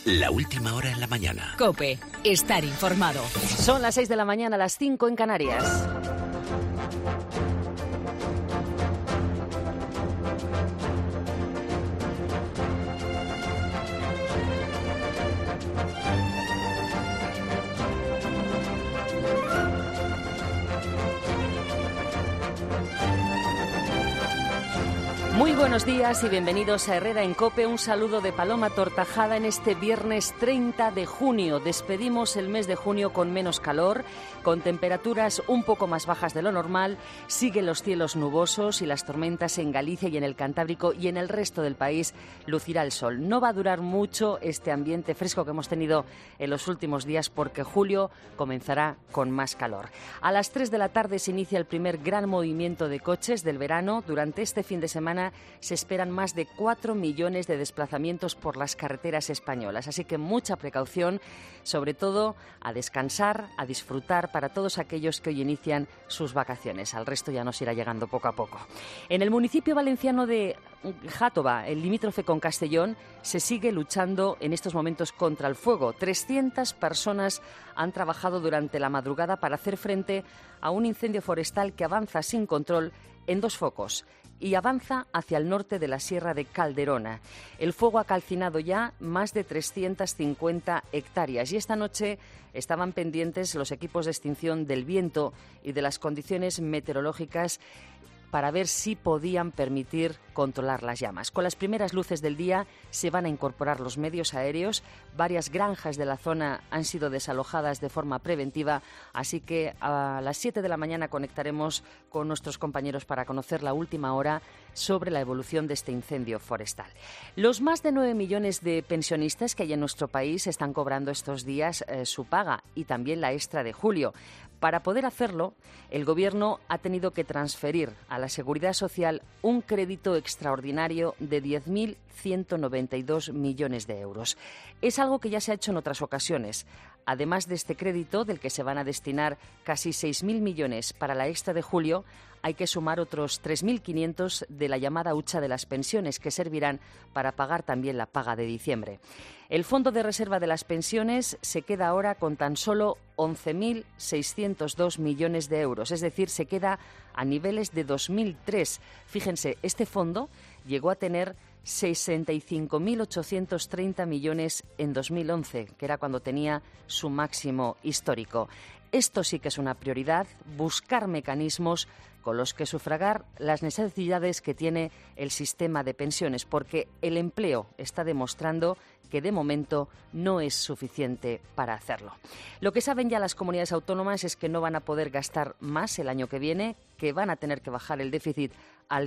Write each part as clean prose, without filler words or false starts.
La última hora en la mañana. COPE. Estar informado. Son las 6 de la mañana, las 5 en Canarias. Muy buenos días y bienvenidos a Herrera en COPE. Un saludo de Paloma Tortajada en este viernes 30 de junio. Despedimos el mes de junio con menos calor, con temperaturas un poco más bajas de lo normal. Siguen los cielos nubosos y las tormentas en Galicia y en el Cantábrico, y en el resto del país lucirá el sol. No va a durar mucho este ambiente fresco que hemos tenido en los últimos días, porque julio comenzará con más calor. A las 3 de la tarde se inicia el primer gran movimiento de coches del verano. Durante este fin de semana se esperan más de 4 millones de desplazamientos por las carreteras españolas. Así que mucha precaución, sobre todo a descansar, a disfrutar para todos aquellos que hoy inician sus vacaciones. Al resto ya nos irá llegando poco a poco. En el municipio valenciano de Játova, el limítrofe con Castellón, se sigue luchando en estos momentos contra el fuego. 300 personas han trabajado durante la madrugada para hacer frente a un incendio forestal que avanza sin control en 2 focos y avanza hacia el norte de la Sierra de Calderona. El fuego ha calcinado ya más de 350 hectáreas y esta noche estaban pendientes los equipos de extinción del viento y de las condiciones meteorológicas para ver si podían permitir controlar las llamas. Con las primeras luces del día se van a incorporar los medios aéreos. Varias granjas de la zona han sido desalojadas de forma preventiva, así que a las 7 de la mañana conectaremos con nuestros compañeros para conocer la última hora sobre la evolución de este incendio forestal. Los más de 9 millones de pensionistas que hay en nuestro país están cobrando estos días su paga y también la extra de julio. Para poder hacerlo, el Gobierno ha tenido que transferir a la Seguridad Social un crédito extraordinario de 10.192 millones de euros. Es algo que ya se ha hecho en otras ocasiones. Además de este crédito, del que se van a destinar casi 6.000 millones para la extra de julio, hay que sumar otros 3.500 de la llamada hucha de las pensiones, que servirán para pagar también la paga de diciembre. El Fondo de Reserva de las Pensiones se queda ahora con tan solo 11.602 millones de euros, es decir, se queda a niveles de 2003. Fíjense, este fondo llegó a tener 65.830 millones en 2011, que era cuando tenía su máximo histórico. Esto sí que es una prioridad, buscar mecanismos con los que sufragar las necesidades que tiene el sistema de pensiones, porque el empleo está demostrando que de momento no es suficiente para hacerlo. Lo que saben ya las comunidades autónomas es que no van a poder gastar más el año que viene, que van a tener que bajar el déficit al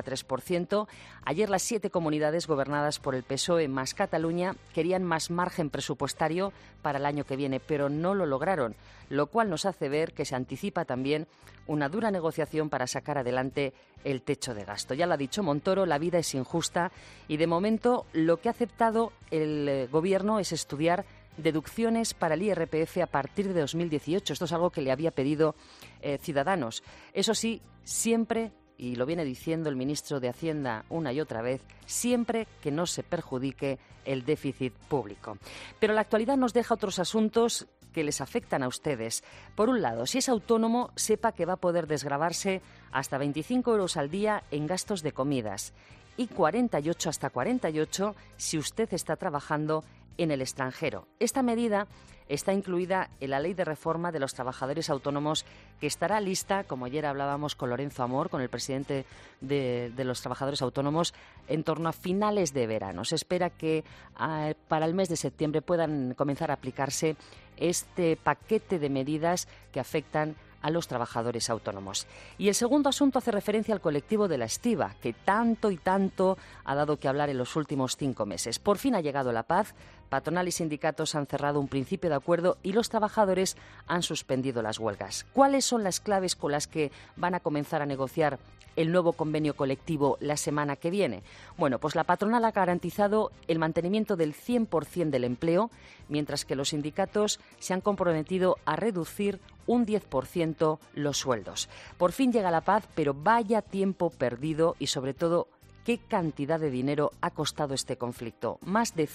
0,3%. Ayer las 7 comunidades gobernadas por el PSOE más Cataluña querían más margen presupuestario para el año que viene, pero no lo lograron, lo cual nos hace ver que se anticipa también una dura negociación para sacar adelante el techo de gasto. Ya lo ha dicho Montoro, la vida es injusta y de momento lo que ha aceptado el Gobierno es estudiar deducciones para el IRPF a partir de 2018. Esto es algo que le había pedido Ciudadanos. Eso sí, siempre, y lo viene diciendo el ministro de Hacienda una y otra vez, siempre que no se perjudique el déficit público. Pero la actualidad nos deja otros asuntos que les afectan a ustedes. Por un lado, si es autónomo, sepa que va a poder desgravarse hasta 25 euros al día en gastos de comidas y 48 hasta 48 si usted está trabajando en el extranjero. Esta medida está incluida en la Ley de Reforma de los Trabajadores Autónomos, que estará lista, como ayer hablábamos con Lorenzo Amor, con el presidente de los Trabajadores Autónomos, en torno a finales de verano. Se espera que para el mes de septiembre puedan comenzar a aplicarse este paquete de medidas que afectan a los trabajadores autónomos. Y el segundo asunto hace referencia al colectivo de la estiba, que tanto y tanto ha dado que hablar en los últimos 5 meses. Por fin ha llegado la paz, patronal y sindicatos han cerrado un principio de acuerdo y los trabajadores han suspendido las huelgas. ¿Cuáles son las claves con las que van a comenzar a negociar el nuevo convenio colectivo la semana que viene? Bueno, pues la patronal ha garantizado el mantenimiento del 100% del empleo, mientras que los sindicatos se han comprometido a reducir un 10% los sueldos. Por fin llega la paz, pero vaya tiempo perdido y sobre todo qué cantidad de dinero ha costado este conflicto. Más de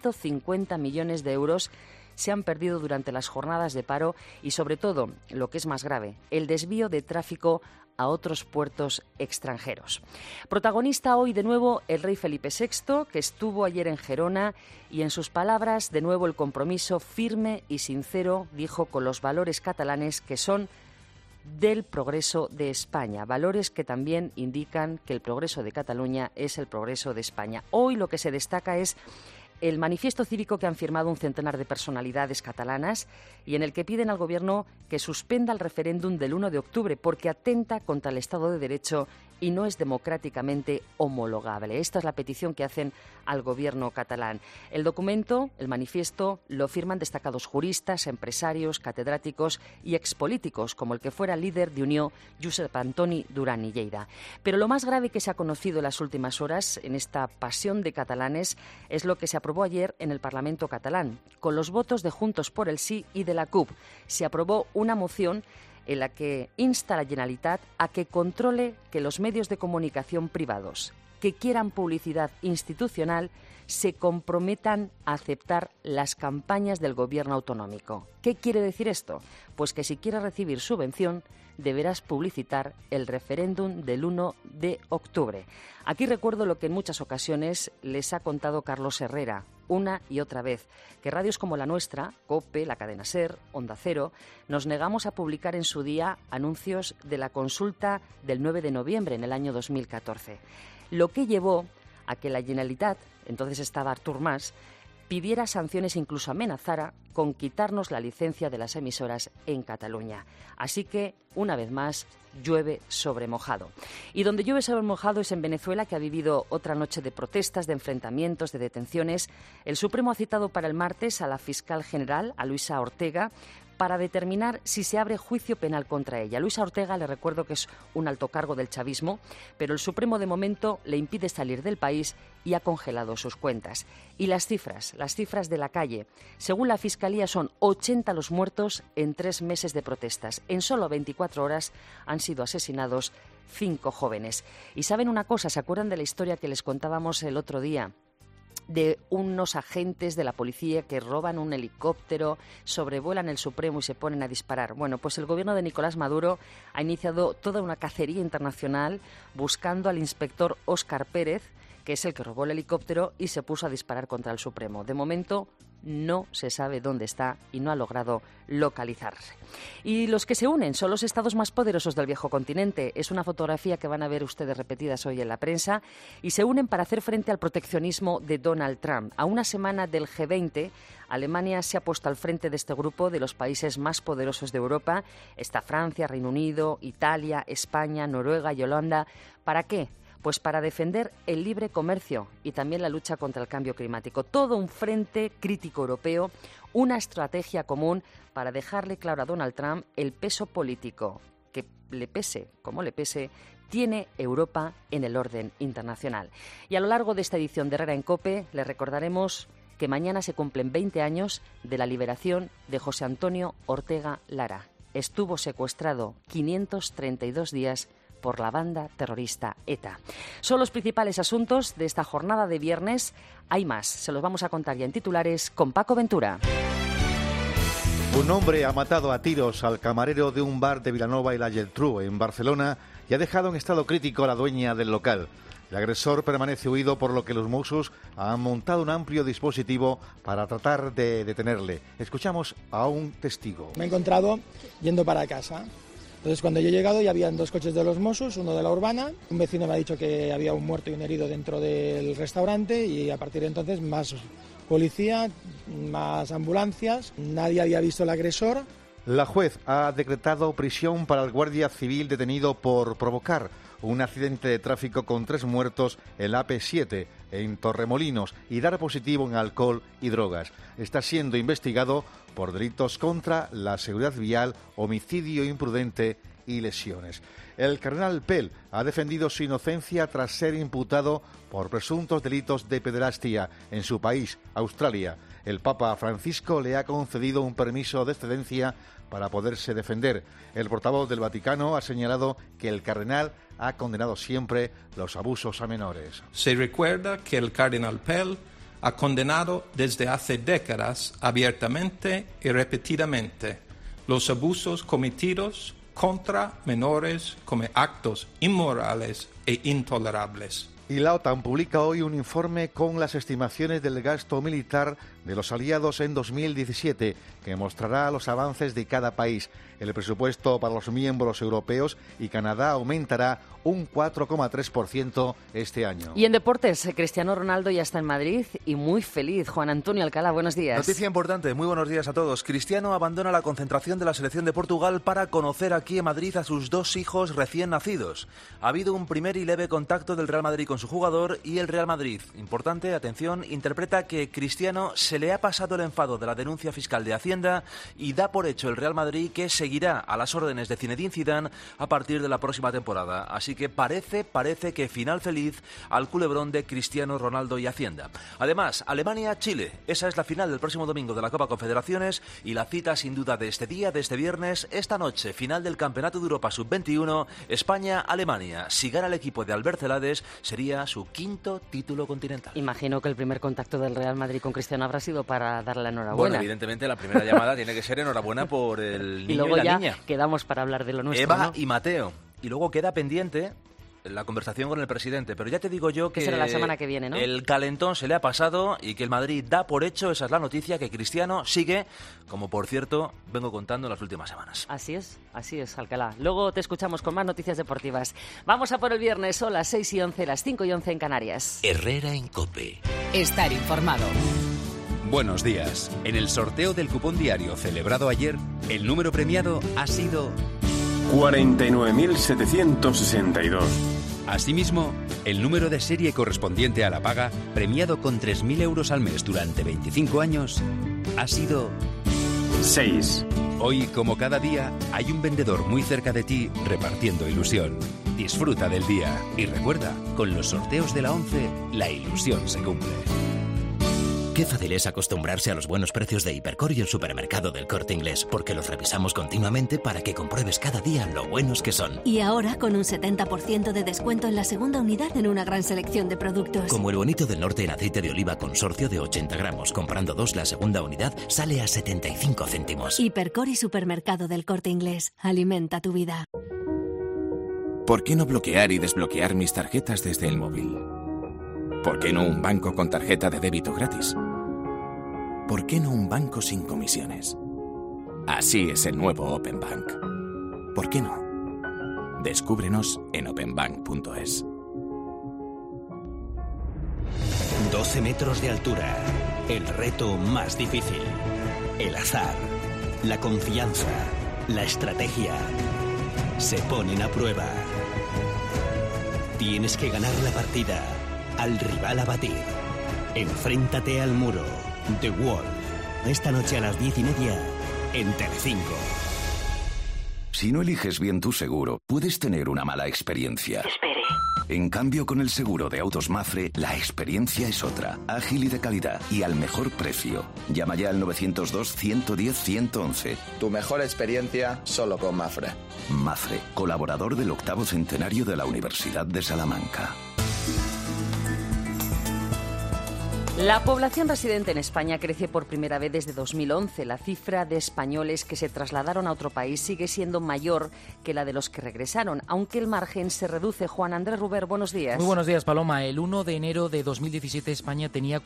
150 millones de euros se han perdido durante las jornadas de paro y, sobre todo, lo que es más grave, el desvío de tráfico a otros puertos extranjeros. Protagonista hoy de nuevo el rey Felipe VI, que estuvo ayer en Gerona y, en sus palabras, de nuevo el compromiso firme y sincero, dijo, con los valores catalanes que son del progreso de España, valores que también indican que el progreso de Cataluña es el progreso de España. Hoy lo que se destaca es el manifiesto cívico que han firmado un centenar de personalidades catalanas y en el que piden al Gobierno que suspenda el referéndum del 1 de octubre porque atenta contra el Estado de Derecho y no es democráticamente homologable. Esta es la petición que hacen al Gobierno catalán. El documento, el manifiesto, lo firman destacados juristas, empresarios, catedráticos y expolíticos, como el que fuera líder de Unió, Josep Antoni Duran i Lleida. Pero lo más grave que se ha conocido en las últimas horas en esta pasión de catalanes es lo que se aprobó ayer en el Parlamento catalán. Con los votos de Juntos por el Sí y de la CUP se aprobó una moción en la que insta a la Generalitat a que controle que los medios de comunicación privados que quieran publicidad institucional se comprometan a aceptar las campañas del Gobierno autonómico. ¿Qué quiere decir esto? Pues que si quieres recibir subvención deberás publicitar el referéndum del 1 de octubre. Aquí recuerdo lo que en muchas ocasiones les ha contado Carlos Herrera, una y otra vez, que radios como la nuestra, COPE, la cadena SER, Onda Cero, nos negamos a publicar en su día anuncios de la consulta del 9 de noviembre en el año 2014. Lo que llevó a que la Generalitat, entonces estaba Artur Mas, pidiera sanciones e incluso amenazara con quitarnos la licencia de las emisoras en Cataluña. Así que, una vez más, llueve sobre mojado. Y donde llueve sobre mojado es en Venezuela, que ha vivido otra noche de protestas, de enfrentamientos, de detenciones. El Supremo ha citado para el martes a la fiscal general, a Luisa Ortega, para determinar si se abre juicio penal contra ella. Luisa Ortega, le recuerdo que es un alto cargo del chavismo, pero el Supremo de momento le impide salir del país y ha congelado sus cuentas. Y las cifras de la calle. Según la Fiscalía, son 80 los muertos en 3 meses de protestas. En solo 24 horas han sido asesinados 5 jóvenes. Y ¿saben una cosa? ¿Se acuerdan de la historia que les contábamos el otro día? De unos agentes de la policía que roban un helicóptero, sobrevuelan el Supremo y se ponen a disparar. Bueno, pues el gobierno de Nicolás Maduro ha iniciado toda una cacería internacional buscando al inspector Óscar Pérez, que es el que robó el helicóptero y se puso a disparar contra el Supremo. De momento no se sabe dónde está y no ha logrado localizarse. Y los que se unen son los estados más poderosos del viejo continente. Es una fotografía que van a ver ustedes repetidas hoy en la prensa y se unen para hacer frente al proteccionismo de Donald Trump. A una semana del G20, Alemania se ha puesto al frente de este grupo de los países más poderosos de Europa. Está Francia, Reino Unido, Italia, España, Noruega y Holanda. ¿Para qué? Pues para defender el libre comercio y también la lucha contra el cambio climático. Todo un frente crítico europeo, una estrategia común para dejarle claro a Donald Trump el peso político que, le pese como le pese, tiene Europa en el orden internacional. Y a lo largo de esta edición de Herrera en COPE le recordaremos que mañana se cumplen 20 años de la liberación de José Antonio Ortega Lara. Estuvo secuestrado 532 días por la banda terrorista ETA. Son los principales asuntos de esta jornada de viernes. Hay más, se los vamos a contar ya en titulares con Paco Ventura. Un hombre ha matado a tiros al camarero de un bar de Vilanova y la Geltrú, en Barcelona, y ha dejado en estado crítico a la dueña del local. El agresor permanece huido, por lo que los Mossos han montado un amplio dispositivo para tratar de detenerle. Escuchamos a un testigo. Me he encontrado yendo para casa. Entonces, cuando yo he llegado, ya habían 2 coches de los Mossos, uno de la Urbana. Un vecino me ha dicho que había un muerto y un herido dentro del restaurante y a partir de entonces más policía, más ambulancias. Nadie había visto al agresor. La juez ha decretado prisión para el guardia civil detenido por provocar un accidente de tráfico con 3 muertos en la AP7 en Torremolinos y dar positivo en alcohol y drogas. Está siendo investigado por delitos contra la seguridad vial, homicidio imprudente y lesiones. El cardenal Pell ha defendido su inocencia tras ser imputado por presuntos delitos de pederastia en su país, Australia. El Papa Francisco le ha concedido un permiso de excedencia para poderse defender. El portavoz del Vaticano ha señalado que el cardenal ha condenado siempre los abusos a menores. Se recuerda que el cardenal Pell ha condenado desde hace décadas abiertamente y repetidamente los abusos cometidos contra menores como actos inmorales e intolerables. Y la OTAN publica hoy un informe con las estimaciones del gasto militar de los aliados en 2017, que mostrará los avances de cada país. El presupuesto para los miembros europeos y Canadá aumentará un 4,3% este año. Y en deportes, Cristiano Ronaldo ya está en Madrid y muy feliz. Juan Antonio Alcalá, buenos días. Noticia importante, muy buenos días a todos. Cristiano abandona la concentración de la selección de Portugal para conocer aquí en Madrid a sus 2 hijos recién nacidos. Ha habido un primer y leve contacto del Real Madrid con su jugador y el Real Madrid, importante, atención, interpreta que Cristiano se le ha pasado el enfado de la denuncia fiscal de Hacienda y da por hecho el Real Madrid que seguirá a las órdenes de Zinedine Zidane a partir de la próxima temporada. Así que parece que final feliz al culebrón de Cristiano Ronaldo y Hacienda. Además, Alemania-Chile, esa es la final del próximo domingo de la Copa Confederaciones y la cita sin duda de este día, de este viernes, esta noche, final del Campeonato de Europa Sub-21, España-Alemania. Si gana el equipo de Albert Celades, sería su 5º título continental. Imagino que el primer contacto del Real Madrid con Cristiano habrá sido para darle la enhorabuena. Bueno, evidentemente la primera llamada tiene que ser enhorabuena por el niño y luego la ya niña. Quedamos para hablar de lo nuestro, Eva, ¿no? y Mateo. Y luego queda pendiente la conversación con el presidente, pero ya te digo yo que será la semana que viene, ¿no? El calentón se le ha pasado y que el Madrid da por hecho, esa es la noticia, que Cristiano sigue, como por cierto vengo contando en las últimas semanas. Así es, Alcalá. Luego te escuchamos con más noticias deportivas. Vamos a por el viernes, son las 6:11, las 5:11 en Canarias. Herrera en COPE. Estar informado. Buenos días. En el sorteo del cupón diario celebrado ayer, el número premiado ha sido 49.762. Asimismo, el número de serie correspondiente a la paga, premiado con 3.000 euros al mes durante 25 años, ha sido 6. Hoy, como cada día, hay un vendedor muy cerca de ti repartiendo ilusión. Disfruta del día y recuerda, con los sorteos de la 11, la ilusión se cumple. Qué fácil es acostumbrarse a los buenos precios de Hipercor y el supermercado del Corte Inglés, porque los revisamos continuamente para que compruebes cada día lo buenos que son. Y ahora con un 70% de descuento en la segunda unidad en una gran selección de productos. Como el bonito del norte en aceite de oliva consorcio de 80 gramos. Comprando 2, la segunda unidad sale a 75 céntimos. Hipercor y supermercado del Corte Inglés. Alimenta tu vida. ¿Por qué no bloquear y desbloquear mis tarjetas desde el móvil? ¿Por qué no un banco con tarjeta de débito gratis? ¿Por qué no un banco sin comisiones? Así es el nuevo Open Bank. ¿Por qué no? Descúbrenos en openbank.es. 12 metros de altura. El reto más difícil. El azar. La confianza. La estrategia. Se ponen a prueba. Tienes que ganar la partida. Al rival a batir. Enfréntate al muro. The Wall. Esta noche a las 10:30 en Telecinco. Si no eliges bien tu seguro, puedes tener una mala experiencia. Espere. En cambio, con el seguro de autos Mafre, la experiencia es otra. Ágil y de calidad. Y al mejor precio. Llama ya al 902-110-111. Tu mejor experiencia solo con Mafre. Mafre, colaborador del 8º centenario de la Universidad de Salamanca. La población residente en España crece por primera vez desde 2011. La cifra de españoles que se trasladaron a otro país sigue siendo mayor que la de los que regresaron, aunque el margen se reduce. Juan Andrés Ruber, buenos días. Muy buenos días, Paloma. El 1 de enero de 2017 España tenía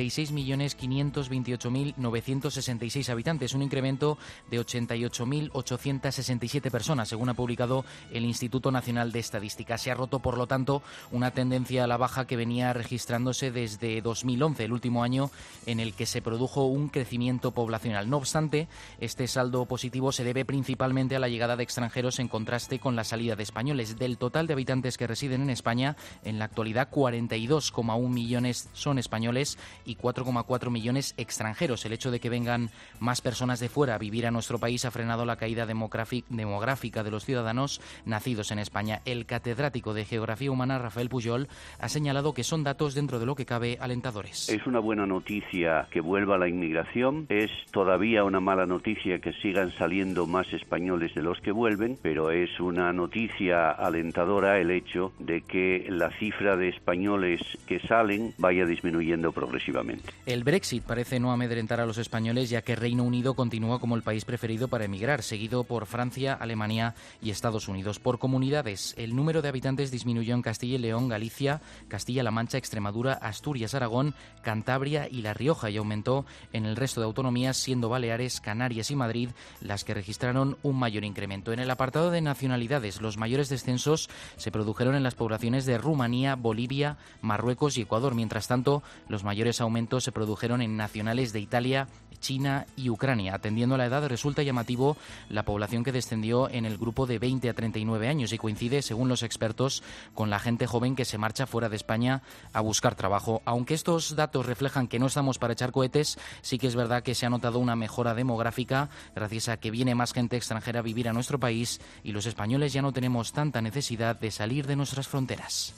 46.528.966 habitantes, un incremento de 88.867 personas, según ha publicado el Instituto Nacional de Estadística. Se ha roto, por lo tanto, una tendencia a la baja que venía registrándose desde 2011. El último año en el que se produjo un crecimiento poblacional. No obstante, este saldo positivo se debe principalmente a la llegada de extranjeros en contraste con la salida de españoles. Del total de habitantes que residen en España, en la actualidad 42,1 millones son españoles y 4,4 millones extranjeros. El hecho de que vengan más personas de fuera a vivir a nuestro país ha frenado la caída demográfica de los ciudadanos nacidos en España. El catedrático de Geografía Humana, Rafael Pujol, ha señalado que son datos dentro de lo que cabe alentadores. Es una buena noticia que vuelva la inmigración, es todavía una mala noticia que sigan saliendo más españoles de los que vuelven, pero es una noticia alentadora el hecho de que la cifra de españoles que salen vaya disminuyendo progresivamente. El Brexit parece no amedrentar a los españoles, ya que Reino Unido continúa como el país preferido para emigrar, seguido por Francia, Alemania y Estados Unidos. Por comunidades, el número de habitantes disminuyó en Castilla y León, Galicia, Castilla-La Mancha, Extremadura, Asturias, Aragón, Cantabria y La Rioja, y aumentó en el resto de autonomías, siendo Baleares, Canarias y Madrid las que registraron un mayor incremento. En el apartado de nacionalidades, los mayores descensos se produjeron en las poblaciones de Rumanía, Bolivia, Marruecos y Ecuador. Mientras tanto, los mayores aumentos se produjeron en nacionales de Italia, China y Ucrania. Atendiendo a la edad, resulta llamativo la población que descendió en el grupo de 20 a 39 años y coincide, según los expertos, con la gente joven que se marcha fuera de España a buscar trabajo. Aunque estos datos reflejan que no estamos para echar cohetes, sí que es verdad que se ha notado una mejora demográfica gracias a que viene más gente extranjera a vivir a nuestro país y los españoles ya no tenemos tanta necesidad de salir de nuestras fronteras.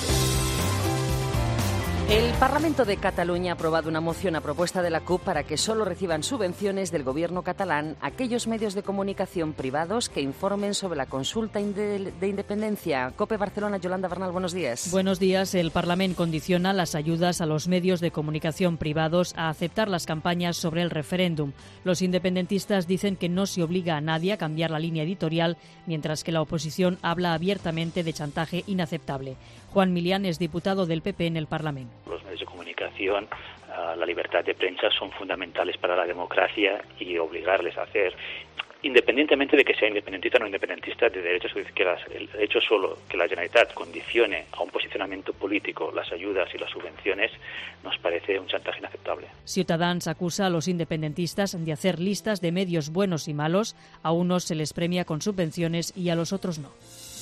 El Parlamento de Cataluña ha aprobado una moción a propuesta de la CUP para que solo reciban subvenciones del gobierno catalán aquellos medios de comunicación privados que informen sobre la consulta de independencia. COPE Barcelona, Yolanda Bernal, buenos días. Buenos días. El Parlamento condiciona las ayudas a los medios de comunicación privados a aceptar las campañas sobre el referéndum. Los independentistas dicen que no se obliga a nadie a cambiar la línea editorial, mientras que la oposición habla abiertamente de chantaje inaceptable. Juan Milián es diputado del PP en el Parlamento. Los medios de comunicación, la libertad de prensa son fundamentales para la democracia y obligarles a hacer, independientemente de que sea independentista o no independentista, de derechos o izquierdas, el hecho solo que la Generalitat condicione a un posicionamiento político las ayudas y las subvenciones nos parece un chantaje inaceptable. Ciutadans acusa a los independentistas de hacer listas de medios buenos y malos. A unos se les premia con subvenciones y a los otros no.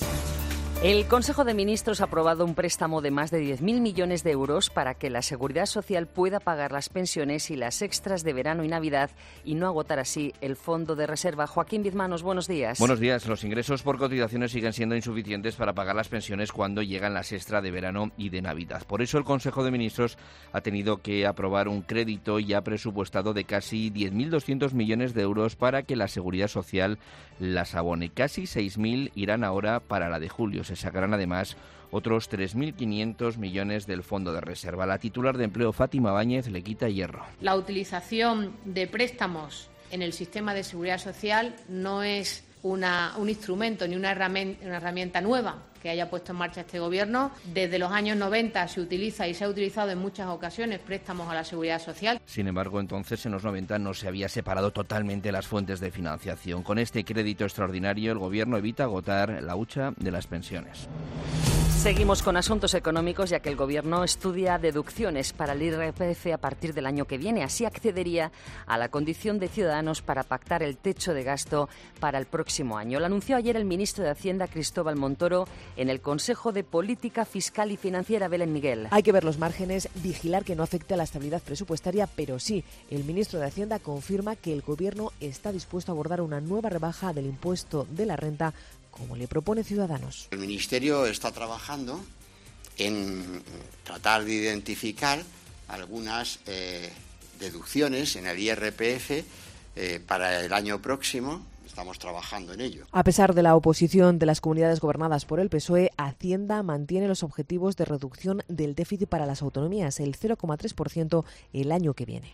El Consejo de Ministros ha aprobado un préstamo de más de 10.000 millones de euros para que la Seguridad Social pueda pagar las pensiones y las extras de verano y Navidad y no agotar así el fondo de reserva. Joaquín Bizmanos, buenos días. Buenos días. Los ingresos por cotizaciones siguen siendo insuficientes para pagar las pensiones cuando llegan las extras de verano y de Navidad. Por eso el Consejo de Ministros ha tenido que aprobar un crédito ya presupuestado de casi 10.200 millones de euros para que la Seguridad Social las abone. Casi 6.000 irán ahora para la de julio. Se sacarán además otros 3.500 millones del fondo de reserva. La titular de Empleo, Fátima Báñez, le quita hierro. La utilización de préstamos en el sistema de seguridad social no es un instrumento ni una herramienta nueva que haya puesto en marcha este Gobierno. Desde los años 90 se utiliza y se ha utilizado en muchas ocasiones préstamos a la seguridad social. Sin embargo, entonces, en los 90 no se había separado totalmente las fuentes de financiación. Con este crédito extraordinario, el Gobierno evita agotar la hucha de las pensiones. Seguimos con asuntos económicos, ya que el Gobierno estudia deducciones para el IRPF a partir del año que viene. Así accedería a la condición de ciudadanos para pactar el techo de gasto para el próximo año. Lo anunció ayer el ministro de Hacienda, Cristóbal Montoro, en el Consejo de Política Fiscal y Financiera. Belén Miguel. Hay que ver los márgenes, vigilar que no afecte a la estabilidad presupuestaria, pero sí, el ministro de Hacienda confirma que el Gobierno está dispuesto a abordar una nueva rebaja del impuesto de la renta, como le propone Ciudadanos. El Ministerio está trabajando en tratar de identificar algunas deducciones en el IRPF para el año próximo. Estamos trabajando en ello. A pesar de la oposición de las comunidades gobernadas por el PSOE, Hacienda mantiene los objetivos de reducción del déficit para las autonomías, el 0,3% el año que viene.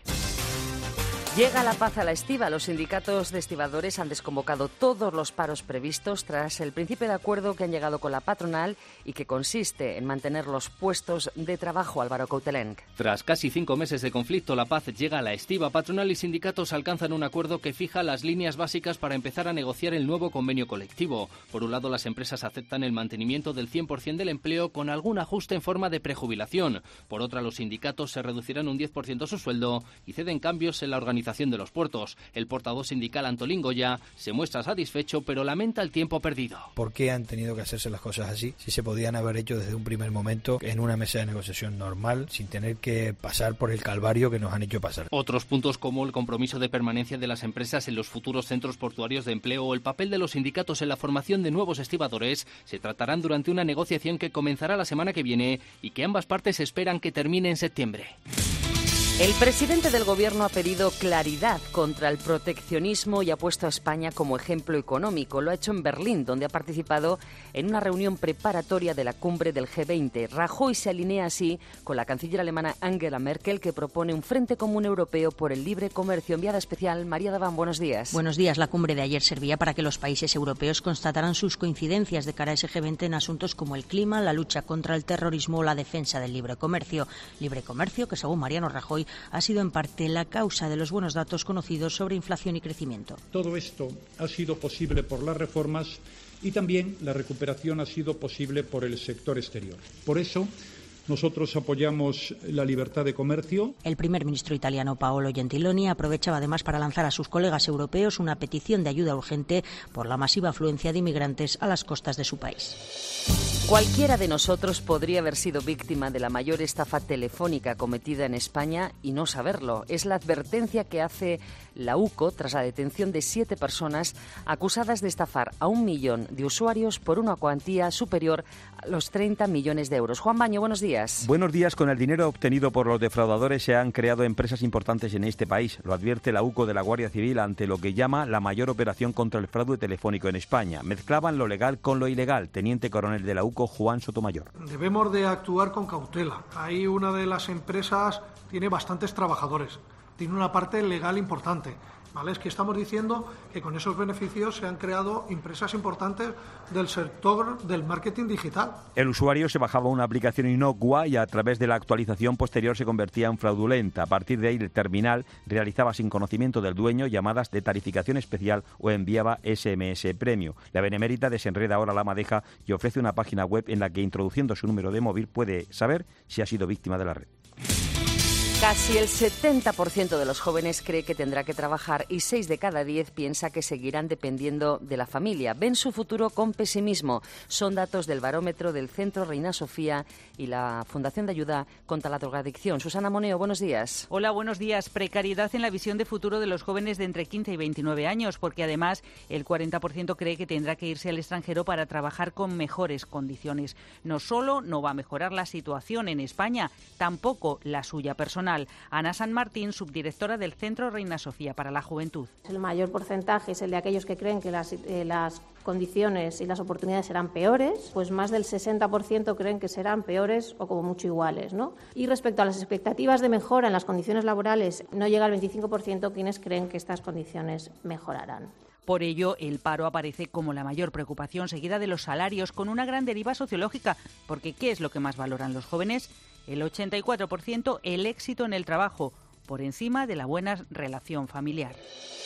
Llega la paz a la estiba. Los sindicatos de estibadores han desconvocado todos los paros previstos tras el principio de acuerdo que han llegado con la patronal y que consiste en mantener los puestos de trabajo. Álvaro Coutelenc. Tras casi 5 meses de conflicto, la paz llega a la estiba. Patronal y sindicatos alcanzan un acuerdo que fija las líneas básicas para empezar a negociar el nuevo convenio colectivo. Por un lado, las empresas aceptan el mantenimiento del 100% del empleo con algún ajuste en forma de prejubilación. Por otra, los sindicatos se reducirán un 10% su sueldo y ceden cambios en la organización de los puertos. El portavoz sindical Antolín Goya se muestra satisfecho, pero lamenta el tiempo perdido. ¿Por qué han tenido que hacerse las cosas así? Si se podían haber hecho desde un primer momento en una mesa de negociación normal, sin tener que pasar por el calvario que nos han hecho pasar. Otros puntos como el compromiso de permanencia de las empresas en los futuros centros portuarios de empleo o el papel de los sindicatos en la formación de nuevos estibadores se tratarán durante una negociación que comenzará la semana que viene y que ambas partes esperan que termine en septiembre. El presidente del Gobierno ha pedido claridad contra el proteccionismo y ha puesto a España como ejemplo económico. Lo ha hecho en Berlín, donde ha participado en una reunión preparatoria de la cumbre del G20. Rajoy se alinea así con la canciller alemana Angela Merkel, que propone un frente común europeo por el libre comercio. Enviada especial, María Daván, buenos días. Buenos días. La cumbre de ayer servía para que los países europeos constataran sus coincidencias de cara a ese G20 en asuntos como el clima, la lucha contra el terrorismo o la defensa del libre comercio. Libre comercio que, según Mariano Rajoy, ha sido en parte la causa de los buenos datos conocidos sobre inflación y crecimiento. Todo esto ha sido posible por las reformas y también la recuperación ha sido posible por el sector exterior. Por eso, nosotros apoyamos la libertad de comercio. El primer ministro italiano Paolo Gentiloni aprovechaba además para lanzar a sus colegas europeos una petición de ayuda urgente por la masiva afluencia de inmigrantes a las costas de su país. Cualquiera de nosotros podría haber sido víctima de la mayor estafa telefónica cometida en España y no saberlo. Es la advertencia que hace la UCO tras la detención de 7 personas acusadas de estafar a 1 millón de usuarios por una cuantía superior a los 30 millones de euros. Juan Baño, buenos días. Buenos días. Con el dinero obtenido por los defraudadores se han creado empresas importantes en este país. Lo advierte la UCO de la Guardia Civil ante lo que llama la mayor operación contra el fraude telefónico en España. Mezclaban lo legal con lo ilegal. Teniente coronel de la UCO, Juan Sotomayor. Debemos de actuar con cautela. Ahí una de las empresas tiene bastantes trabajadores. Tiene una parte legal importante. ¿Vale? Es que estamos diciendo que con esos beneficios se han creado empresas importantes del sector del marketing digital. El usuario se bajaba una aplicación inocua y a través de la actualización posterior se convertía en fraudulenta. A partir de ahí el terminal realizaba sin conocimiento del dueño llamadas de tarificación especial o enviaba SMS premio. La benemérita desenreda ahora la madeja y ofrece una página web en la que introduciendo su número de móvil puede saber si ha sido víctima de la red. Casi el 70% de los jóvenes cree que tendrá que trabajar y 6 de cada 10 piensa que seguirán dependiendo de la familia. Ven su futuro con pesimismo. Son datos del barómetro del Centro Reina Sofía y la Fundación de Ayuda contra la Drogadicción. Susana Moneo, buenos días. Hola, buenos días. Precariedad en la visión de futuro de los jóvenes de entre 15 y 29 años, porque además el 40% cree que tendrá que irse al extranjero para trabajar con mejores condiciones. No solo no va a mejorar la situación en España, tampoco la suya personal. Ana San Martín, subdirectora del Centro Reina Sofía para la Juventud. El mayor porcentaje es el de aquellos que creen que las condiciones y las oportunidades serán peores, pues más del 60% creen que serán peores o como mucho iguales, ¿no? Y respecto a las expectativas de mejora en las condiciones laborales, no llega al 25% quienes creen que estas condiciones mejorarán. Por ello, el paro aparece como la mayor preocupación, seguida de los salarios, con una gran deriva sociológica, porque ¿qué es lo que más valoran los jóvenes? El 84% el éxito en el trabajo, por encima de la buena relación familiar.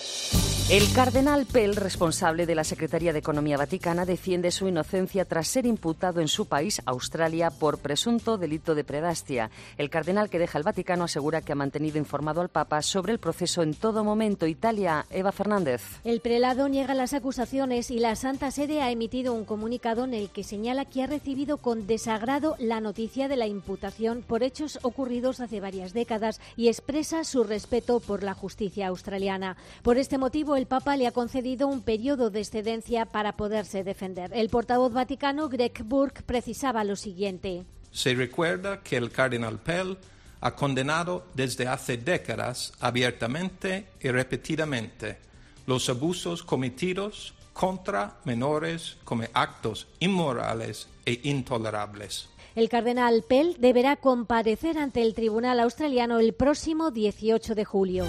El cardenal Pell, responsable de la Secretaría de Economía Vaticana, defiende su inocencia tras ser imputado en su país, Australia, por presunto delito de predastia. El cardenal que deja el Vaticano asegura que ha mantenido informado al Papa sobre el proceso en todo momento. Italia, Eva Fernández. El prelado niega las acusaciones y la Santa Sede ha emitido un comunicado en el que señala que ha recibido con desagrado la noticia de la imputación por hechos ocurridos hace varias décadas y expresa su respeto por la justicia australiana. Por este motivo, el Papa le ha concedido un periodo de excedencia para poderse defender. El portavoz vaticano, Greg Burke, precisaba lo siguiente. Se recuerda que el cardenal Pell ha condenado desde hace décadas abiertamente y repetidamente los abusos cometidos contra menores como actos inmorales e intolerables. El cardenal Pell deberá comparecer ante el tribunal australiano el próximo 18 de julio.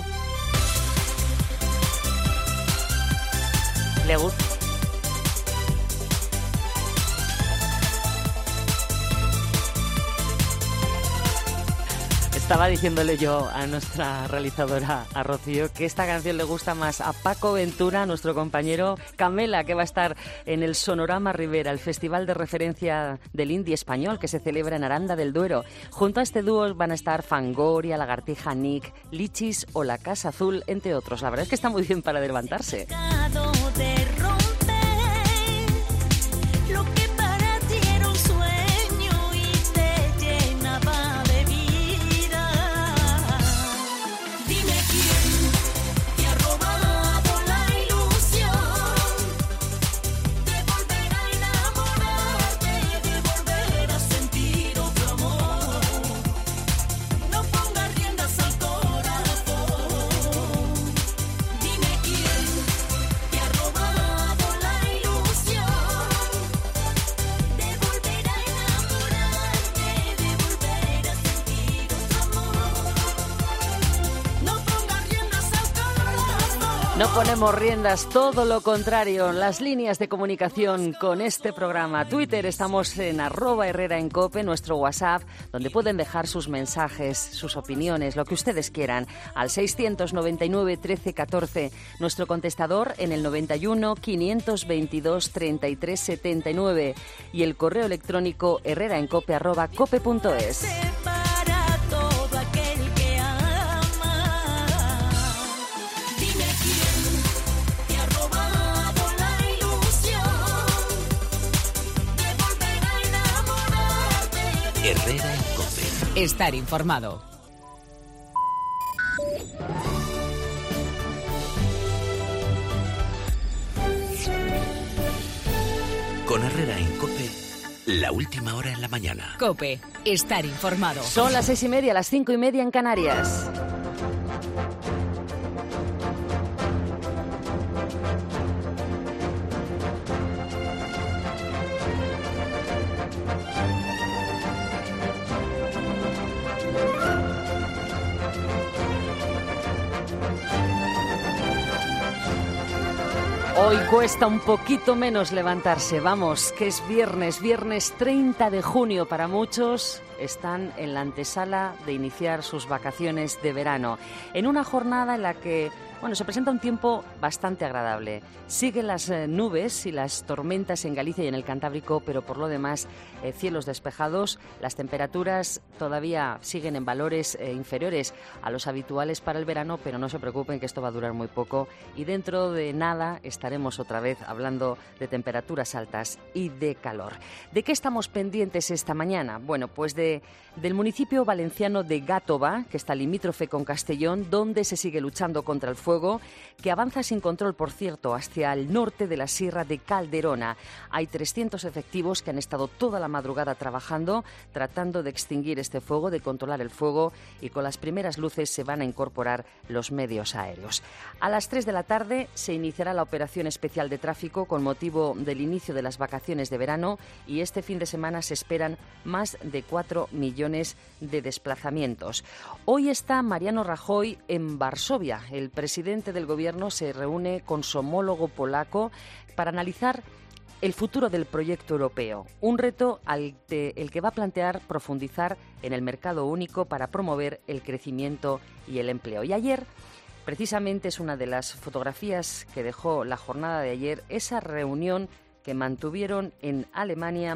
Estaba diciéndole yo a nuestra realizadora, a Rocío, que esta canción le gusta más a Paco Ventura, nuestro compañero Camela, que va a estar en el Sonorama Rivera, el festival de referencia del indie español que se celebra en Aranda del Duero. Junto a este dúo van a estar Fangoria, Lagartija Nick, Lichis o La Casa Azul, entre otros. La verdad es que está muy bien para levantarse. No ponga riendas al corazón. No ponemos riendas, todo lo contrario. Las líneas de comunicación con este programa. Twitter, estamos en @HerreraEnCope, nuestro WhatsApp, donde pueden dejar sus mensajes, sus opiniones, lo que ustedes quieran, al 699 13 14. Nuestro contestador en el 91 522 33 79 y el correo electrónico herreraencope@cope.es. Herrera en COPE. Estar informado. Con Herrera en COPE, la última hora en la mañana. COPE. Estar informado. Son las 6:30, las 5:30 en Canarias. Hoy cuesta un poquito menos levantarse, vamos, que es viernes 30 de junio. Para muchos están en la antesala de iniciar sus vacaciones de verano, en una jornada en la que, se presenta un tiempo bastante agradable. Siguen las nubes y las tormentas en Galicia y en el Cantábrico, pero por lo demás, cielos despejados. Las temperaturas todavía siguen en valores inferiores a los habituales para el verano, pero no se preocupen que esto va a durar muy poco y dentro de nada estaremos otra vez hablando de temperaturas altas y de calor. ¿De qué estamos pendientes esta mañana? Bueno, pues del municipio valenciano de Gátova, que está limítrofe con Castellón, donde se sigue luchando contra el fuego, que avanza sin control, por cierto, hacia el norte de la Sierra de Calderona. Hay 300 efectivos que han estado toda la madrugada trabajando, tratando de extinguir este fuego, de controlar el fuego, y con las primeras luces se van a incorporar los medios aéreos. A las 3 de la tarde se iniciará la operación especial de tráfico con motivo del inicio de las vacaciones de verano, y este fin de semana se esperan más de 4 millones de desplazamientos. Hoy está Mariano Rajoy en Varsovia. El presidente del Gobierno se reúne con su homólogo polaco para analizar el futuro del proyecto europeo, un reto el que va a plantear profundizar en el mercado único para promover el crecimiento y el empleo. Y ayer, precisamente, es una de las fotografías que dejó la jornada de ayer, esa reunión que mantuvieron en Alemania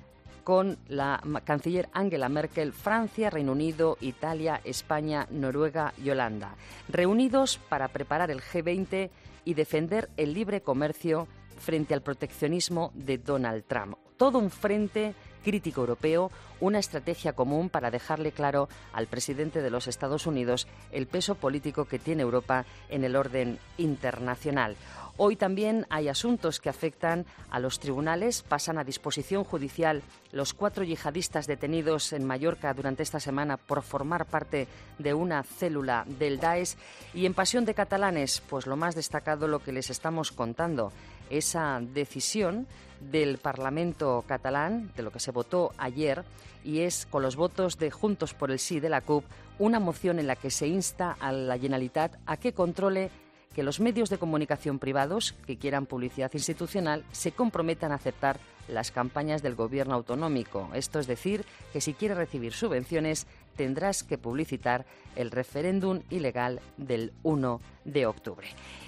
con la canciller Angela Merkel, Francia, Reino Unido, Italia, España, Noruega y Holanda, reunidos para preparar el G20 y defender el libre comercio frente al proteccionismo de Donald Trump. Todo un frente crítico europeo, una estrategia común para dejarle claro al presidente de los Estados Unidos el peso político que tiene Europa en el orden internacional. Hoy también hay asuntos que afectan a los tribunales. Pasan a disposición judicial los 4 yihadistas detenidos en Mallorca durante esta semana por formar parte de una célula del Daesh. Y en Pasión de Catalanes, pues lo más destacado, lo que les estamos contando, esa decisión del Parlamento catalán, de lo que se votó ayer, y es, con los votos de Juntos por el Sí de la CUP, una moción en la que se insta a la Generalitat a que controle que los medios de comunicación privados que quieran publicidad institucional se comprometan a aceptar las campañas del gobierno autonómico. Esto es decir, que si quieres recibir subvenciones tendrás que publicitar el referéndum ilegal del 1 de octubre.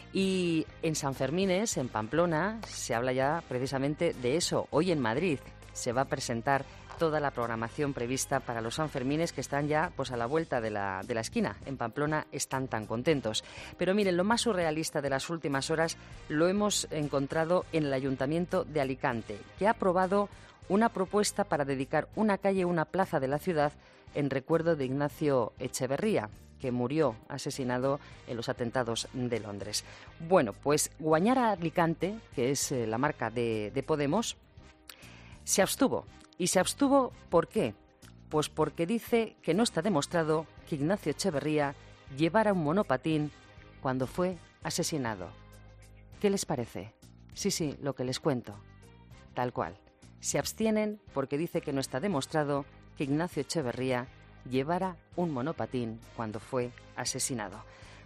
Y en Sanfermines, en Pamplona, se habla ya precisamente de eso. Hoy en Madrid se va a presentar toda la programación prevista para los Sanfermines, que están ya pues a la vuelta de la esquina. En Pamplona están tan contentos. Pero miren, lo más surrealista de las últimas horas lo hemos encontrado en el Ayuntamiento de Alicante, que ha aprobado una propuesta para dedicar una calle, una plaza de la ciudad en recuerdo de Ignacio Echeverría, que murió asesinado en los atentados de Londres. Bueno, pues Guañara Alicante, que es la marca de Podemos, se abstuvo. ¿Y se abstuvo por qué? Pues porque dice que no está demostrado que Ignacio Echeverría llevara un monopatín cuando fue asesinado. ¿Qué les parece? Sí, lo que les cuento. Tal cual. Se abstienen porque dice que no está demostrado que Ignacio Echeverría llevara un monopatín cuando fue asesinado.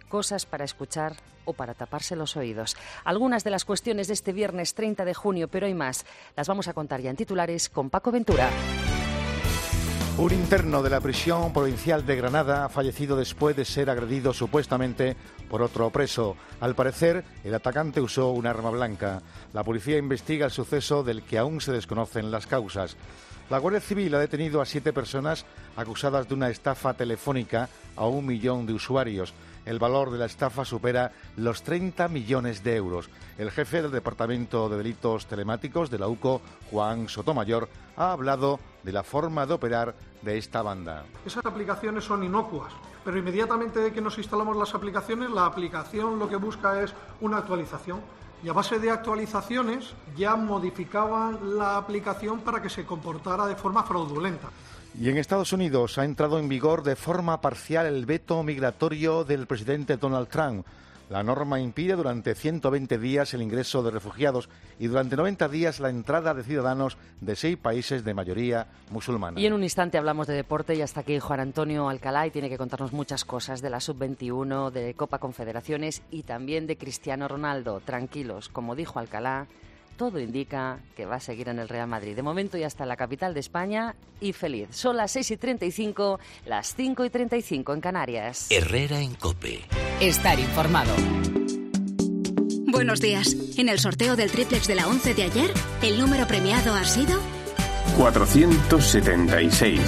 cosas para escuchar o para taparse los oídos. Algunas de las cuestiones de este viernes 30 de junio, pero hay más. Las vamos a contar ya en titulares con Paco Ventura. Un interno de la prisión provincial de Granada ha fallecido después de ser agredido supuestamente por otro preso. Al parecer, el atacante usó un arma blanca. La policía investiga el suceso del que aún se desconocen las causas. La Guardia Civil ha detenido a 7 personas acusadas de una estafa telefónica a 1 millón de usuarios. El valor de la estafa supera los 30 millones de euros. El jefe del Departamento de Delitos Telemáticos de la UCO, Juan Sotomayor, ha hablado de la forma de operar de esta banda. Esas aplicaciones son inocuas, pero inmediatamente de que nos instalamos las aplicaciones, la aplicación lo que busca es una actualización. Y a base de actualizaciones ya modificaban la aplicación para que se comportara de forma fraudulenta. Y en Estados Unidos ha entrado en vigor de forma parcial el veto migratorio del presidente Donald Trump. La norma impide durante 120 días el ingreso de refugiados y durante 90 días la entrada de ciudadanos de 6 países de mayoría musulmana. Y en un instante hablamos de deporte y hasta aquí Juan Antonio Alcalá y tiene que contarnos muchas cosas de la Sub-21, de Copa Confederaciones y también de Cristiano Ronaldo. Tranquilos, como dijo Alcalá, todo indica que va a seguir en el Real Madrid. De momento ya está en la capital de España y feliz. Son las 6:35, las 5:35 en Canarias. Herrera en COPE. Estar informado. Buenos días. En el sorteo del triplex de la 11 de ayer, el número premiado ha sido 476.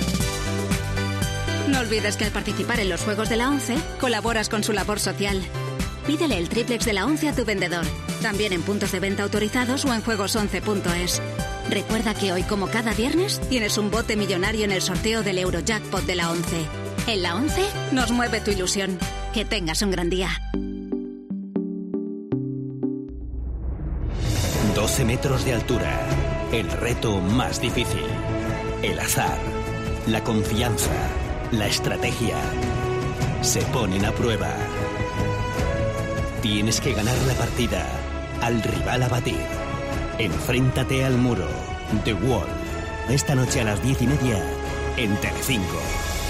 No olvides que al participar en los juegos de la 11, colaboras con su labor social. Pídele el triplex de la 11 a tu vendedor. También en puntos de venta autorizados o en juegos11.es. Recuerda que hoy, como cada viernes, tienes un bote millonario en el sorteo del Eurojackpot de la 11. En la 11 nos mueve tu ilusión. Que tengas un gran día. 12 metros de altura. El reto más difícil. El azar. La confianza. La estrategia. Se ponen a prueba. Tienes que ganar la partida. Al rival a batir. Enfréntate al muro. The Wall. Esta noche a las 10:30 en Telecinco.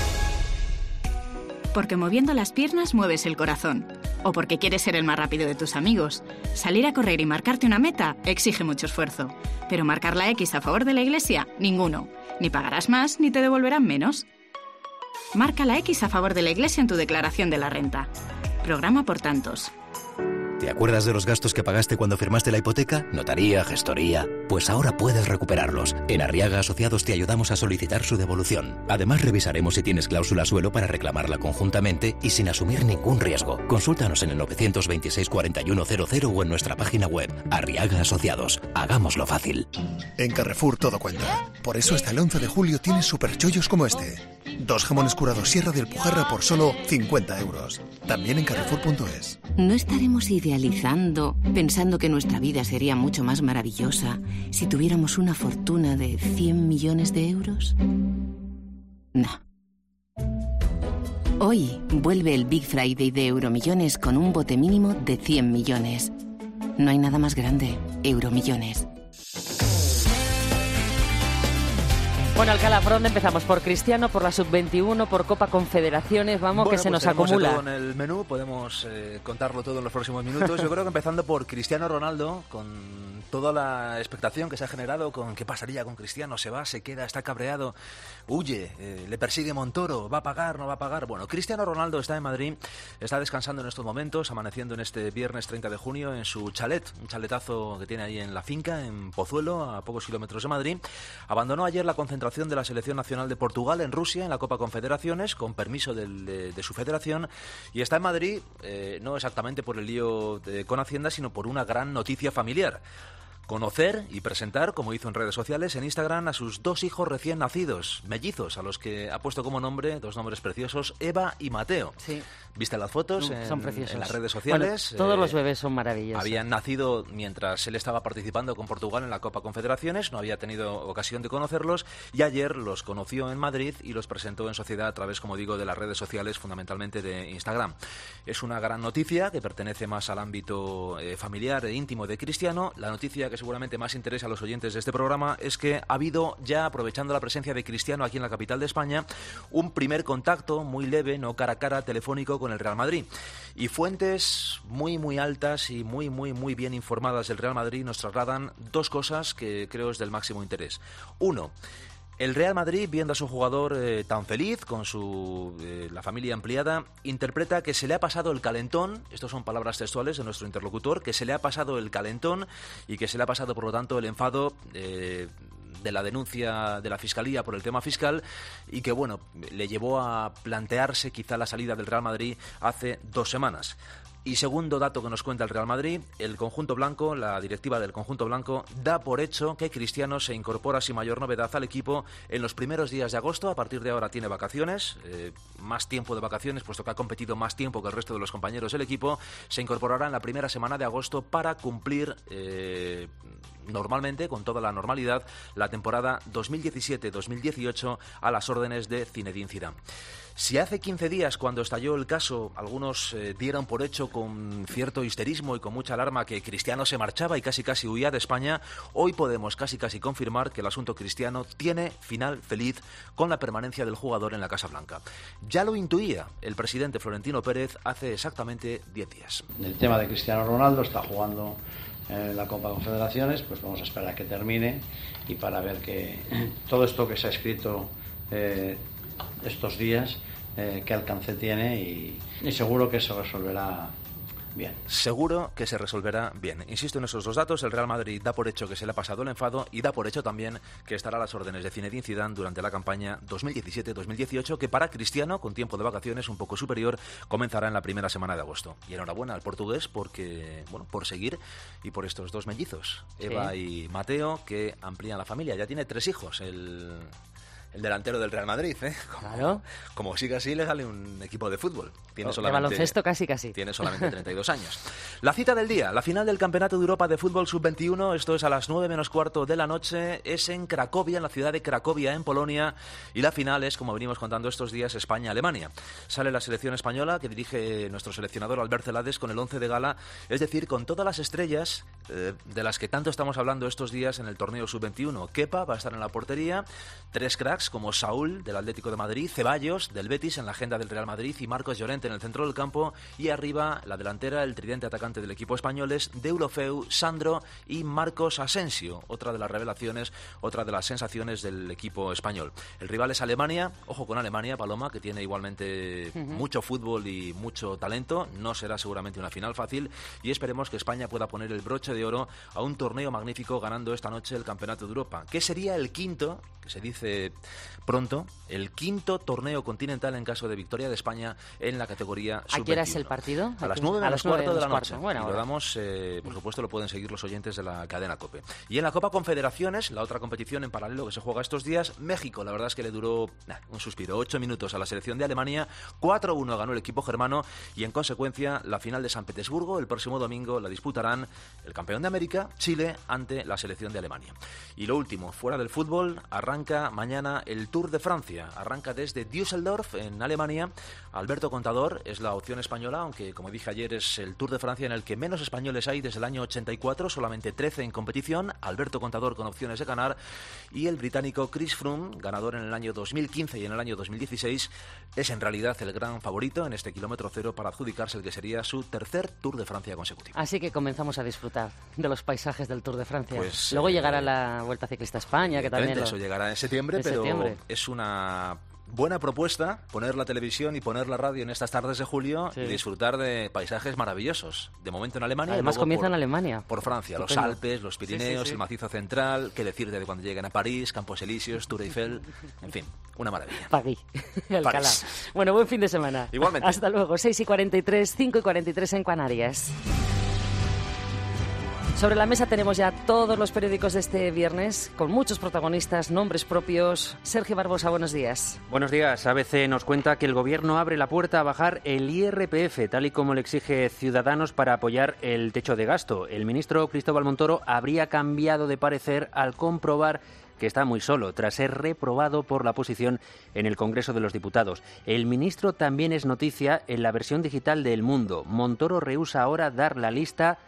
Porque moviendo las piernas mueves el corazón. O porque quieres ser el más rápido de tus amigos. Salir a correr y marcarte una meta exige mucho esfuerzo. Pero marcar la X a favor de la Iglesia, ninguno. Ni pagarás más ni te devolverán menos. Marca la X a favor de la Iglesia en tu declaración de la renta. Programa por tantos. ¿Te acuerdas de los gastos que pagaste cuando firmaste la hipoteca? Notaría, gestoría. Pues ahora puedes recuperarlos. En Arriaga Asociados te ayudamos a solicitar su devolución. Además, revisaremos si tienes cláusula suelo para reclamarla conjuntamente y sin asumir ningún riesgo. Consúltanos en el 926 4100 o en nuestra página web. Arriaga Asociados. Hagámoslo fácil. En Carrefour todo cuenta. Por eso hasta el 11 de julio tienes superchollos como este. 2 jamones curados Sierra del Pujarra por solo 50 euros. También en Carrefour.es. ¿No estaremos idealizando, pensando que nuestra vida sería mucho más maravillosa si tuviéramos una fortuna de 100 millones de euros? No. Hoy vuelve el Big Friday de Euromillones con un bote mínimo de 100 millones. No hay nada más grande. Euromillones. Bueno, Alcalá, ¿por dónde empezamos? ¿Por Cristiano, por la Sub-21, por Copa Confederaciones? Vamos, bueno, que se nos acumula. Todo en el menú, podemos contarlo todo en los próximos minutos. Yo creo que empezando por Cristiano Ronaldo, con toda la expectación que se ha generado con qué pasaría con Cristiano, se va, se queda, está cabreado, huye, le persigue Montoro, va a pagar, no va a pagar. Bueno, Cristiano Ronaldo está en Madrid, está descansando en estos momentos, amaneciendo en este viernes 30 de junio en su chalet, un chaletazo que tiene ahí en la finca, en Pozuelo, a pocos kilómetros de Madrid. Abandonó ayer la concentración de la Selección Nacional de Portugal en Rusia, en la Copa Confederaciones, con permiso de su federación, y está en Madrid, no exactamente por el lío con Hacienda, sino por una gran noticia familiar. Conocer y presentar, como hizo en redes sociales, en Instagram, a sus 2 hijos recién nacidos, mellizos, a los que ha puesto como nombre, 2 nombres preciosos, Eva y Mateo. Sí. ¿Viste las fotos son preciosos en las redes sociales? Bueno, todos los bebés son maravillosos. Habían nacido mientras él estaba participando con Portugal en la Copa Confederaciones, no había tenido ocasión de conocerlos, y ayer los conoció en Madrid y los presentó en sociedad a través, como digo, de las redes sociales, fundamentalmente de Instagram. Es una gran noticia que pertenece más al ámbito familiar e íntimo de Cristiano. La noticia que que seguramente más interesa a los oyentes de este programa es que ha habido ya, aprovechando la presencia de Cristiano aquí en la capital de España, un primer contacto muy leve, no cara a cara, telefónico con el Real Madrid. Y fuentes muy altas y muy bien informadas del Real Madrid nos trasladan dos cosas que creo es del máximo interés. Uno, el Real Madrid, viendo a su jugador tan feliz con la familia ampliada, interpreta que se le ha pasado el calentón, estas son palabras textuales de nuestro interlocutor, que se le ha pasado el calentón y que se le ha pasado, por lo tanto, el enfado de la denuncia de la Fiscalía por el tema fiscal y que, bueno, le llevó a plantearse quizá la salida del Real Madrid hace 2 semanas. Y segundo dato que nos cuenta el Real Madrid, el conjunto blanco, la directiva del conjunto blanco, da por hecho que Cristiano se incorpora sin mayor novedad al equipo en los primeros días de agosto. A partir de ahora tiene vacaciones, más tiempo de vacaciones, puesto que ha competido más tiempo que el resto de los compañeros del equipo. Se incorporará en la primera semana de agosto para cumplir normalmente, con toda la normalidad, la temporada 2017-2018 a las órdenes de Zinedine Zidane. Si hace 15 días, cuando estalló el caso, algunos dieron por hecho con cierto histerismo y con mucha alarma que Cristiano se marchaba y casi huía de España, hoy podemos casi confirmar que el asunto Cristiano tiene final feliz con la permanencia del jugador en la Casa Blanca. Ya lo intuía el presidente Florentino Pérez hace exactamente 10 días. El tema de Cristiano Ronaldo, está jugando la Copa Confederaciones, pues vamos a esperar a que termine y para ver que todo esto que se ha escrito estos días, qué alcance tiene y seguro que se resolverá bien. Seguro que se resolverá bien. Insisto en esos dos datos, el Real Madrid da por hecho que se le ha pasado el enfado y da por hecho también que estará a las órdenes de Zinedine Zidane durante la campaña 2017-2018, que para Cristiano, con tiempo de vacaciones un poco superior, comenzará en la primera semana de agosto. Y enhorabuena al portugués porque, bueno, por seguir y por estos dos mellizos, Eva y Mateo, que amplían la familia. Ya tiene 3 hijos el delantero del Real Madrid, Claro. Como siga así, le sale un equipo de fútbol. De baloncesto casi. Tiene solamente 32 años. La cita del día, la final del Campeonato de Europa de Fútbol Sub-21, esto es a las 9 menos cuarto de la noche, es en Cracovia, en la ciudad de Cracovia, en Polonia, y la final es, como venimos contando estos días, España-Alemania. Sale la selección española, que dirige nuestro seleccionador Albert Celades, con el 11 de gala, es decir, con todas las estrellas de las que tanto estamos hablando estos días en el torneo Sub-21. Kepa va a estar en la portería, 3 cracks como Saúl del Atlético de Madrid, Ceballos del Betis en la agenda del Real Madrid y Marcos Llorente en el centro del campo, y arriba la delantera, el tridente atacante del equipo español es Deulofeu, Sandro y Marcos Asensio, otra de las revelaciones, otra de las sensaciones del equipo español. El rival es Alemania, ojo con Alemania, Paloma, que tiene igualmente mucho fútbol y mucho talento, no será seguramente una final fácil y esperemos que España pueda poner el broche de oro a un torneo magnífico ganando esta noche el Campeonato de Europa, que sería el quinto, que se dice pronto, el quinto torneo continental en caso de victoria de España en la categoría Sub-21. ¿A qué hora es el partido? A las 9 menos cuarto de la noche. Bueno, y lo damos, por supuesto, lo pueden seguir los oyentes de la cadena COPE. Y en la Copa Confederaciones, la otra competición en paralelo que se juega estos días, México, la verdad es que le duró un suspiro, 8 minutos a la selección de Alemania, 4-1 ganó el equipo germano y en consecuencia la final de San Petersburgo el próximo domingo la disputarán el campeón de América, Chile, ante la selección de Alemania. Y lo último, fuera del fútbol, arranca mañana el Tour de Francia, arranca desde Düsseldorf en Alemania. Alberto Contador es la opción española, aunque como dije ayer es el Tour de Francia en el que menos españoles hay desde el año 84, solamente 13 en competición. Alberto Contador con opciones de ganar y el británico Chris Froome, ganador en el año 2015 y en el año 2016, es en realidad el gran favorito en este kilómetro cero para adjudicarse el que sería su tercer Tour de Francia consecutivo. Así que comenzamos a disfrutar de los paisajes del Tour de Francia. Pues, luego llegará la Vuelta Ciclista a España, que también eso llegará en septiembre, pero es una buena propuesta poner la televisión y poner la radio en estas tardes de julio y disfrutar de paisajes maravillosos. De momento en Alemania. Además comienza en Alemania. Por Francia, los Alpes, los Pirineos, el macizo central, qué decir de cuando lleguen a París, Campos Elíseos, Tour Eiffel, en fin, una maravilla. París, Alcalá. Bueno, buen fin de semana. Igualmente. Hasta luego, 6:43, 5:43 en Canarias. Sobre la mesa tenemos ya todos los periódicos de este viernes, con muchos protagonistas, nombres propios. Sergio Barbosa, buenos días. Buenos días. ABC nos cuenta que el Gobierno abre la puerta a bajar el IRPF, tal y como le exige Ciudadanos para apoyar el techo de gasto. El ministro Cristóbal Montoro habría cambiado de parecer al comprobar que está muy solo, tras ser reprobado por la oposición en el Congreso de los Diputados. El ministro también es noticia en la versión digital de El Mundo. Montoro rehúsa ahora dar la lista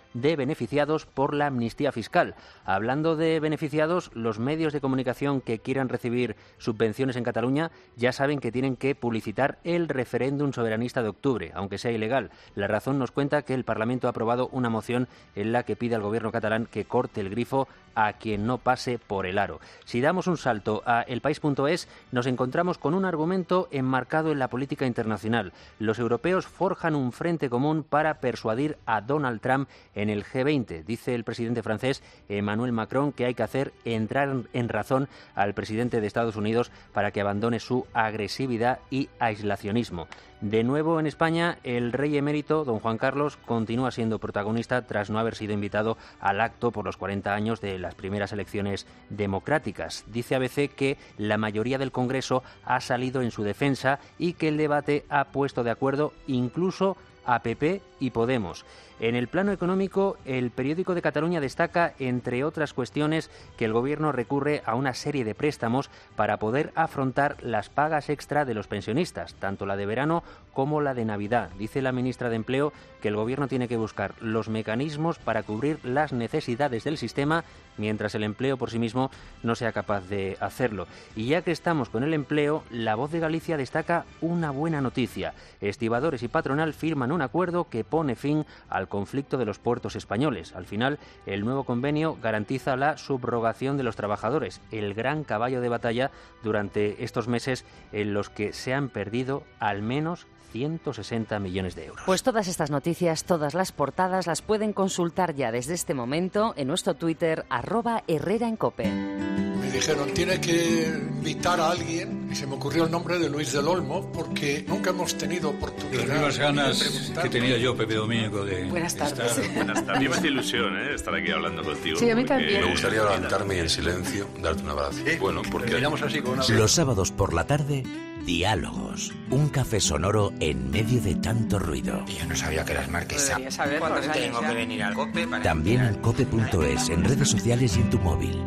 de beneficiados por la amnistía fiscal. Hablando de beneficiados, los medios de comunicación que quieran recibir subvenciones en Cataluña ya saben que tienen que publicitar el referéndum soberanista de octubre, aunque sea ilegal. La Razón nos cuenta que el Parlamento ha aprobado una moción en la que pide al gobierno catalán que corte el grifo a quien no pase por el aro. Si damos un salto a elpaís.es, nos encontramos con un argumento enmarcado en la política internacional. Los europeos forjan un frente común para persuadir a Donald Trump en el G20. Dice el presidente francés Emmanuel Macron que hay que hacer entrar en razón al presidente de Estados Unidos para que abandone su agresividad y aislacionismo. De nuevo en España, el rey emérito, don Juan Carlos, continúa siendo protagonista tras no haber sido invitado al acto por los 40 años de las primeras elecciones democráticas. Dice ABC que la mayoría del Congreso ha salido en su defensa y que el debate ha puesto de acuerdo incluso a PP y Podemos. En el plano económico, el Periódico de Cataluña destaca, entre otras cuestiones, que el Gobierno recurre a una serie de préstamos para poder afrontar las pagas extra de los pensionistas, tanto la de verano como la de Navidad. Dice la ministra de Empleo que el Gobierno tiene que buscar los mecanismos para cubrir las necesidades del sistema, mientras el empleo por sí mismo no sea capaz de hacerlo. Y ya que estamos con el empleo, La Voz de Galicia destaca una buena noticia. Estibadores y patronal firman un acuerdo que pone fin al conflicto de los puertos españoles. Al final, el nuevo convenio garantiza la subrogación de los trabajadores, el gran caballo de batalla durante estos meses en los que se han perdido al menos 160 millones de euros. Pues todas estas noticias, todas las portadas, las pueden consultar ya desde este momento en nuestro Twitter, @HerreraEnCope. Me dijeron, tienes que invitar a alguien, y se me ocurrió el nombre de Luis del Olmo, porque nunca hemos tenido oportunidad. Las mismas ganas que tenía yo, Pepe Domingo, de Buenas tardes. Buenas tardes. A mí me hace ilusión estar aquí hablando contigo. Sí, a mí también. Me gustaría levantarme y en silencio darte un abrazo. Bueno, porque miramos así con una... Los sábados por la tarde, Diálogos. Un café sonoro en medio de tanto ruido. Yo no sabía que eras marquesa. Debería saber ¿Cuándo por tengo años que venir al COPE? También en cope.es, en redes sociales y en tu móvil.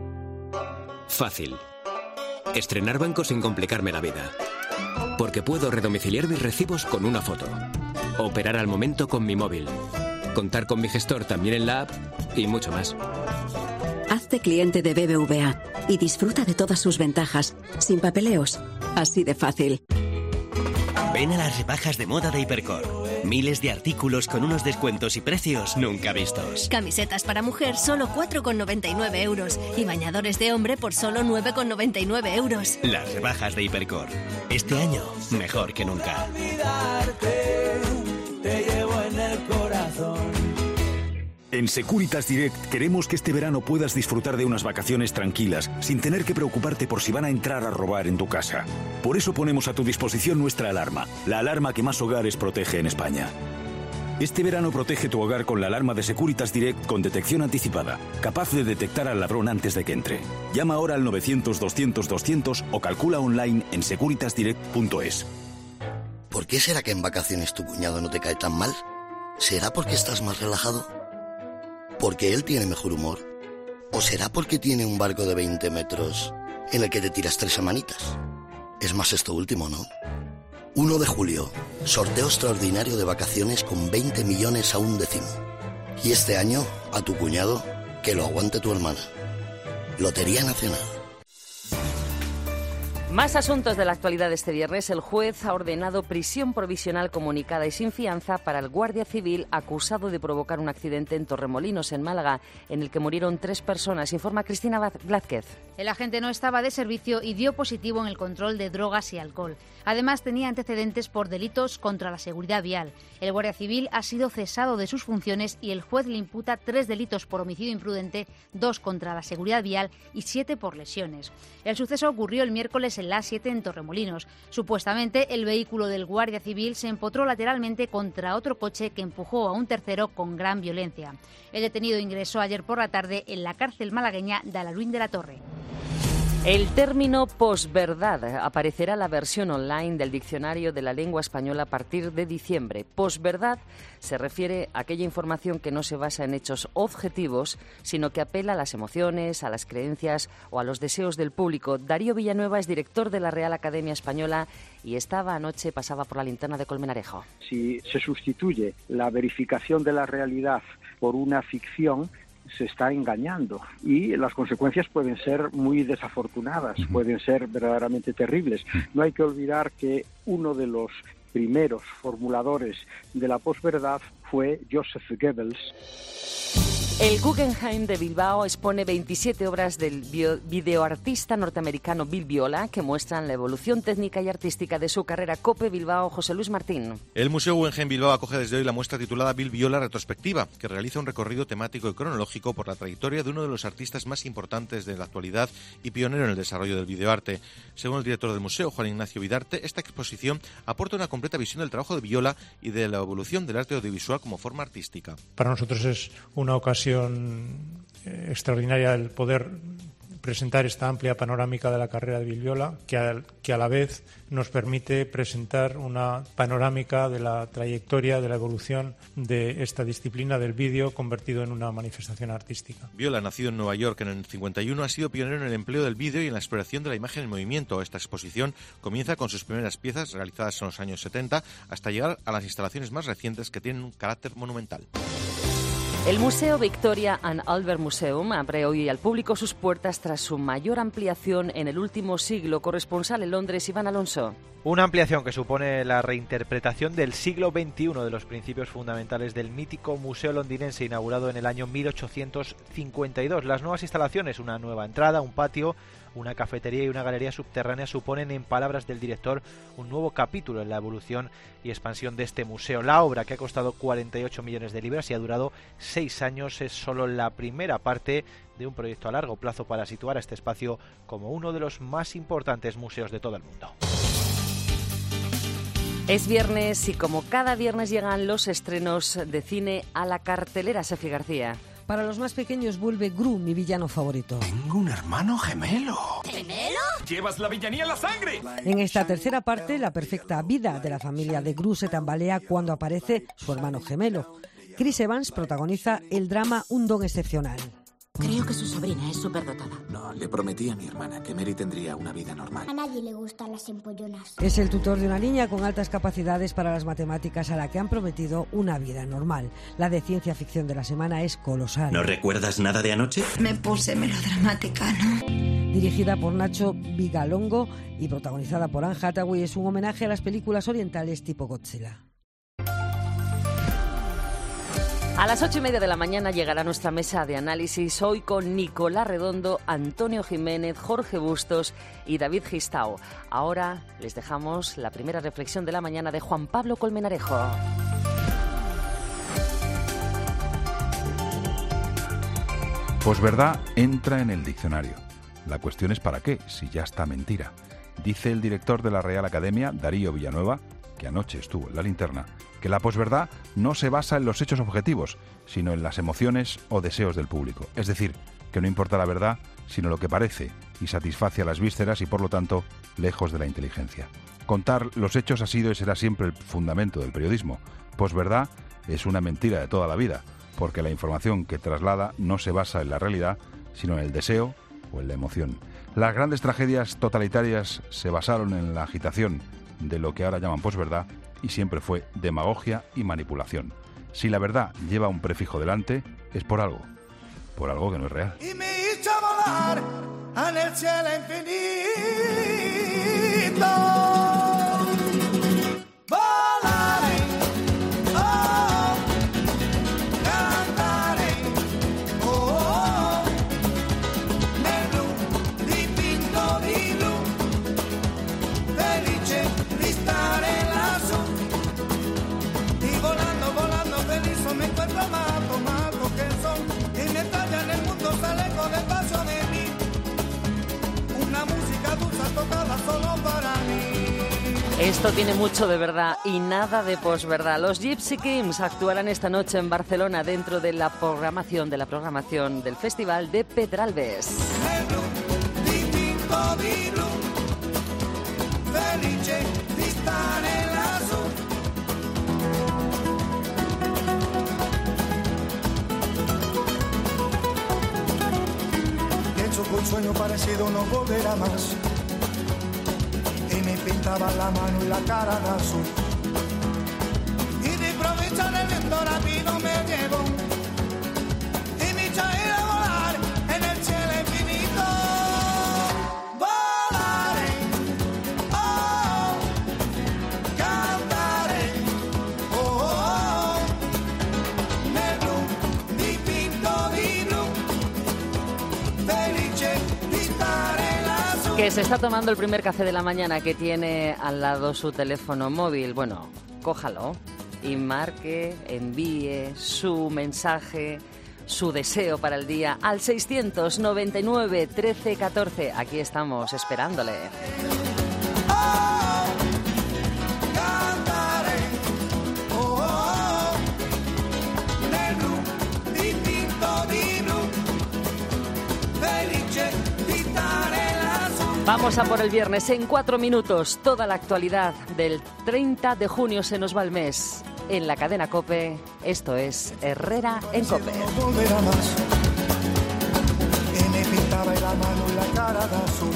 Fácil. Estrenar banco sin complicarme la vida. Porque puedo redomiciliar mis recibos con una foto. Operar al momento con mi móvil. Contar con mi gestor también en la app y mucho más. Hazte cliente de BBVA y disfruta de todas sus ventajas, sin papeleos. Así de fácil. Ven a las rebajas de moda de Hipercor. Miles de artículos con unos descuentos y precios nunca vistos. Camisetas para mujer solo 4,99 euros y bañadores de hombre por solo 9,99 euros. Las rebajas de Hipercor. Este año, mejor que nunca. Te llevo en el corazón. En Securitas Direct queremos que este verano puedas disfrutar de unas vacaciones tranquilas, sin tener que preocuparte por si van a entrar a robar en tu casa. Por eso ponemos a tu disposición nuestra alarma, la alarma que más hogares protege en España. Este verano protege tu hogar con la alarma de Securitas Direct con detección anticipada, capaz de detectar al ladrón antes de que entre. Llama ahora al 900-200-200 o calcula online en securitasdirect.es. ¿Por qué será que en vacaciones tu cuñado no te cae tan mal? ¿Será porque estás más relajado? ¿Porque él tiene mejor humor? ¿O será porque tiene un barco de 20 metros en el que te tiras 3 semanitas? Es más esto último, ¿no? 1 de julio, sorteo extraordinario de vacaciones con 20 millones a un décimo. Y este año, a tu cuñado, que lo aguante tu hermana. Lotería Nacional. Más asuntos de la actualidad de este viernes. El juez ha ordenado prisión provisional comunicada y sin fianza para el guardia civil acusado de provocar un accidente en Torremolinos, en Málaga, en el que murieron 3 personas. Informa Cristina Blázquez. El agente no estaba de servicio y dio positivo en el control de drogas y alcohol. Además, tenía antecedentes por delitos contra la seguridad vial. El guardia civil ha sido cesado de sus funciones y el juez le imputa 3 delitos por homicidio imprudente, 2 contra la seguridad vial y 7 por lesiones. El suceso ocurrió el miércoles en la A7 en Torremolinos. Supuestamente, el vehículo del guardia civil se empotró lateralmente contra otro coche que empujó a un tercero con gran violencia. El detenido ingresó ayer por la tarde en la cárcel malagueña de Alaluín de la Torre. El término posverdad aparecerá en la versión online del Diccionario de la Lengua Española a partir de diciembre. Posverdad se refiere a aquella información que no se basa en hechos objetivos, sino que apela a las emociones, a las creencias o a los deseos del público. Darío Villanueva es director de la Real Academia Española y pasaba por la linterna de Colmenarejo. Si se sustituye la verificación de la realidad por una ficción, se está engañando y las consecuencias pueden ser muy desafortunadas, pueden ser verdaderamente terribles. No hay que olvidar que uno de los primeros formuladores de la posverdad fue Joseph Goebbels. El Guggenheim de Bilbao expone 27 obras del videoartista norteamericano Bill Viola que muestran la evolución técnica y artística de su carrera. COPE Bilbao, José Luis Martín. El Museo Guggenheim Bilbao acoge desde hoy la muestra titulada Bill Viola Retrospectiva, que realiza un recorrido temático y cronológico por la trayectoria de uno de los artistas más importantes de la actualidad y pionero en el desarrollo del videoarte. Según el director del museo, Juan Ignacio Vidarte, esta exposición aporta una completa visión del trabajo de Viola y de la evolución del arte audiovisual como forma artística. Para nosotros es una ocasión extraordinaria el poder presentar esta amplia panorámica de la carrera de Bill Viola, que a la vez nos permite presentar una panorámica de la trayectoria, de la evolución de esta disciplina del vídeo convertido en una manifestación artística. Viola, nacido en Nueva York en el 51, ha sido pionero en el empleo del vídeo y en la exploración de la imagen en movimiento. Esta exposición comienza con sus primeras piezas realizadas en los años 70 hasta llegar a las instalaciones más recientes que tienen un carácter monumental. El Museo Victoria and Albert Museum abre hoy al público sus puertas tras su mayor ampliación en el último siglo. Corresponsal en Londres, Iván Alonso. Una ampliación que supone la reinterpretación del siglo XXI de los principios fundamentales del mítico museo londinense inaugurado en el año 1852. Las nuevas instalaciones, una nueva entrada, un patio, una cafetería y una galería subterránea suponen, en palabras del director, un nuevo capítulo en la evolución y expansión de este museo. La obra, que ha costado 48 millones de libras y ha durado 6 años, es solo la primera parte de un proyecto a largo plazo para situar a este espacio como uno de los más importantes museos de todo el mundo. Es viernes y como cada viernes llegan los estrenos de cine a la cartelera. Sefi García. Para los más pequeños vuelve Gru, mi villano favorito. Tengo un hermano gemelo. ¿Gemelo? ¡Llevas la villanía en la sangre! En esta tercera parte, la perfecta vida de la familia de Gru se tambalea cuando aparece su hermano gemelo. Chris Evans protagoniza el drama Un don excepcional. Creo que su sobrina es superdotada. No, le prometí a mi hermana que Mary tendría una vida normal. A nadie le gustan las empollonas. Es el tutor de una niña con altas capacidades para las matemáticas a la que han prometido una vida normal. La de ciencia ficción de la semana es colosal. ¿No recuerdas nada de anoche? Me puse melodramática, ¿no? Dirigida por Nacho Vigalondo y protagonizada por Anne Hathaway, es un homenaje a las películas orientales tipo Godzilla. A las 8:30 de la mañana llegará nuestra mesa de análisis, hoy con Nicolás Redondo, Antonio Jiménez, Jorge Bustos y David Gistao. Ahora les dejamos la primera reflexión de la mañana de Juan Pablo Colmenarejo. Posverdad entra en el diccionario. La cuestión es ¿para qué? Si ya está mentira. Dice el director de la Real Academia, Darío Villanueva, que anoche estuvo en la linterna, que la posverdad no se basa en los hechos objetivos, sino en las emociones o deseos del público. Es decir, que no importa la verdad, sino lo que parece, y satisface a las vísceras y, por lo tanto, lejos de la inteligencia. Contar los hechos ha sido y será siempre el fundamento del periodismo. Posverdad es una mentira de toda la vida, porque la información que traslada no se basa en la realidad, sino en el deseo o en la emoción. Las grandes tragedias totalitarias se basaron en la agitación de lo que ahora llaman posverdad y siempre fue demagogia y manipulación. Si la verdad lleva un prefijo delante, es por algo que no es real. Y me hizo volar en el cielo infinito. Volaré, oh, cantaré, oh, nero, dipinto di blu, felice di stare lassù. Y volando, volando feliz me encuentro amato, mato que son. Y me talla en el mundo, sale con el paso de mí. Una música dulce tocada solo para mí. Esto tiene mucho de verdad y nada de posverdad. Los Gypsy Kings actuarán esta noche en Barcelona dentro de la programación del Festival de Pedralbes. dipinto di blu, felice di stare lassù. Pienso que un sueño parecido no volverá más. Y me pintaba la mano y la cara de azul. Y de improviso en el viento rápido me llevo. Y me echa a ir a volar en el cielo infinito. Volaré, oh, cantaré, oh, oh, nel blu, dipinto di blu, felice di stare lassù. Que se está tomando el primer café de la mañana, que tiene al lado su teléfono móvil. Bueno, cójalo y marque, envíe su mensaje, su deseo para el día al 699 13 14. Aquí estamos esperándole. Vamos a por el viernes en 4 minutos. Toda la actualidad del 30 de junio se nos va el mes. En la cadena COPE, esto es Herrera en COPE. No volverá más. Y me pintaba la mano y la cara de azul.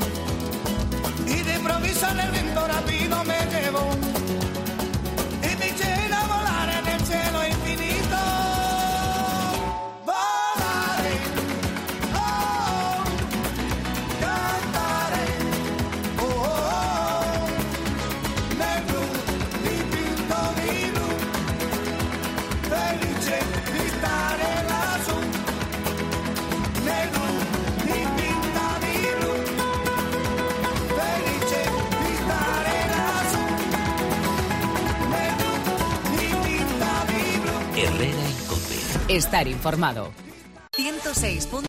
Y de improviso en el viento rápido me llevó. Y me eché a volar en el cielo infinito. Volaré, oh, cantaré, oh, oh, nel blu, dipinto di blu, felice di stare lassù. Nel blu, dipinta di blu, felice di stare lassù. Nel blu, dipinta di blu. Herrera en COPE. Estar informado. 106.